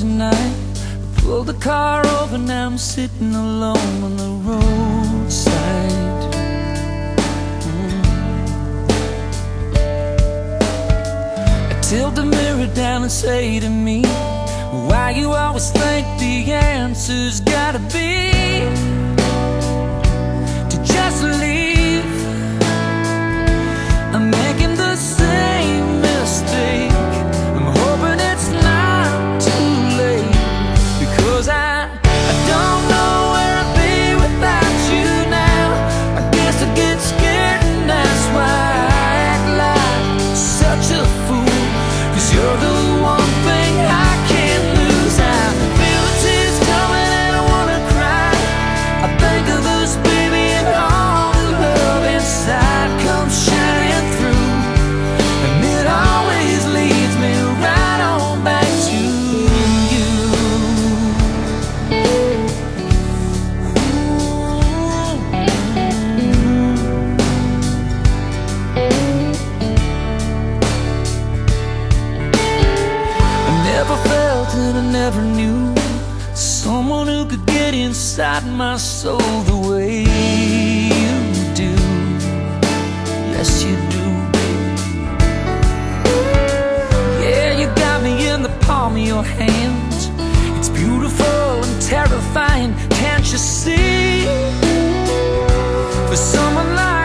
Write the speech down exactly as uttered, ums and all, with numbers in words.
tonight. Pulled the car over, now I'm sitting alone on the roadside. mm. I tilt the mirror down and say to me, why you always think the answer's gotta be to just leave. I'm making the same mistake. I'm hoping it's not too late, because I, I don't know where I'd be without you now. I guess I get scared and that's why I act like such a fool, 'cause you're the one thing I can't lose. I feel the tears coming and I wanna cry. I think of us, baby, and all the love inside comes shining through, and it always leads me right on back to you. I never felt and I never knew someone who could get inside my soul the way you do. Yes, you do, baby. Yeah, you got me in the palm of your hand. It's beautiful and terrifying, can't you see? For someone like